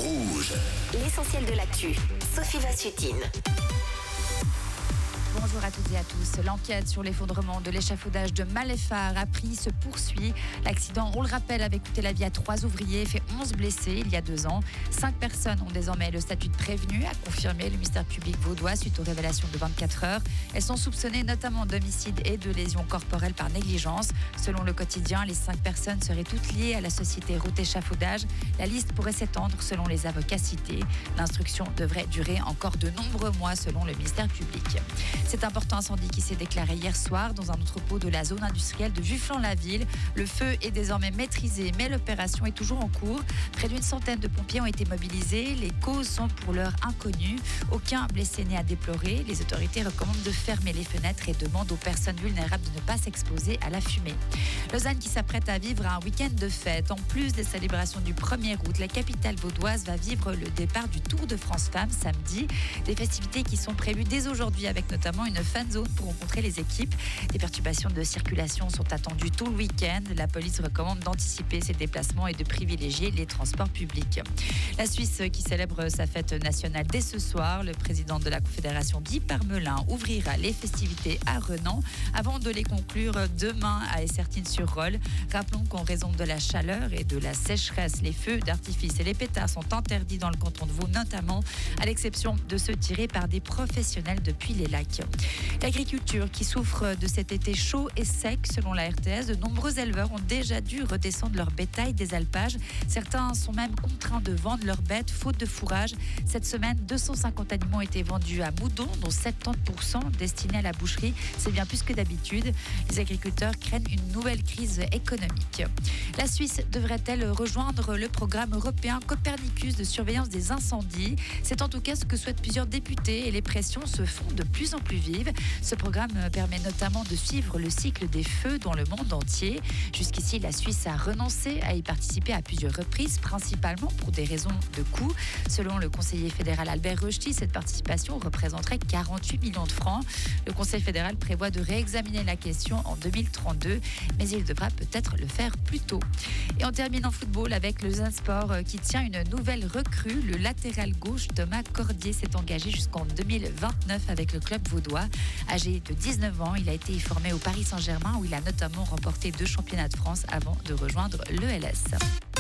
Rouge. L'essentiel de l'actu. Sophie Vassutine. Bonjour à toutes et à tous. L'enquête sur l'effondrement de l'échafaudage de Maléphare à Pries se poursuit. L'accident, on le rappelle, avait coûté la vie à 3 ouvriers et fait 11 blessés il y a 2 ans. 5 personnes ont désormais le statut de prévenu, a confirmé le ministère public vaudois suite aux révélations de 24 heures. Elles sont soupçonnées notamment d'homicide et de lésions corporelles par négligence. Selon le quotidien, les 5 personnes seraient toutes liées à la société Route Échafaudage. La liste pourrait s'étendre selon les avocats cités. L'instruction devrait durer encore de nombreux mois selon le ministère public. C'est un important incendie qui s'est déclaré hier soir dans un entrepôt de la zone industrielle de Vufflan-la-Ville. Le feu est désormais maîtrisé, mais l'opération est toujours en cours. Près d'une centaine de pompiers ont été mobilisés. Les causes sont pour l'heure inconnues. Aucun blessé n'est à déplorer. Les autorités recommandent de fermer les fenêtres et demandent aux personnes vulnérables de ne pas s'exposer à la fumée. Lausanne qui s'apprête à vivre un week-end de fête. En plus des célébrations du 1er août, la capitale vaudoise va vivre le départ du Tour de France Femmes samedi. Des festivités qui sont prévues dès aujourd'hui avec notamment une fan zone pour rencontrer les équipes. Des perturbations de circulation sont attendues tout le week-end. La police recommande d'anticiper ces déplacements et de privilégier les transports publics. La Suisse qui célèbre sa fête nationale dès ce soir. Le président de la Confédération, Guy Parmelin, ouvrira les festivités à Renan avant de les conclure demain à Essertines-sur-Rolle. Rappelons qu'en raison de la chaleur et de la sécheresse, les feux d'artifice et les pétards sont interdits dans le canton de Vaud, notamment à l'exception de ceux tirés par des professionnels depuis les lacs. L'agriculture qui souffre de cet été chaud et sec, selon la RTS, de nombreux éleveurs ont déjà dû redescendre leur bétail des alpages. Certains sont même contraints de vendre leurs bêtes faute de fourrage. Cette semaine, 250 animaux ont été vendus à Moudon, dont 70% destinés à la boucherie. C'est bien plus que d'habitude. Les agriculteurs craignent une nouvelle crise économique. La Suisse devrait-elle rejoindre le programme européen Copernicus de surveillance des incendies? C'est en tout cas ce que souhaitent plusieurs députés et les pressions se font de plus en plus vives. Ce programme permet notamment de suivre le cycle des feux dans le monde entier. Jusqu'ici, la Suisse a renoncé à y participer à plusieurs reprises, principalement pour des raisons de coût. Selon le conseiller fédéral Albert Rochety, cette participation représenterait 48 millions de francs. Le Conseil fédéral prévoit de réexaminer la question en 2032, mais il devra peut-être le faire plus tôt. Et on termine en football avec le Lausanne Sport qui tient une nouvelle recrue. Le latéral gauche Thomas Cordier s'est engagé jusqu'en 2029 avec le club vaudois. Âgé de 19 ans, il a été formé au Paris Saint-Germain où il a notamment remporté 2 championnats de France avant de rejoindre l'ELS.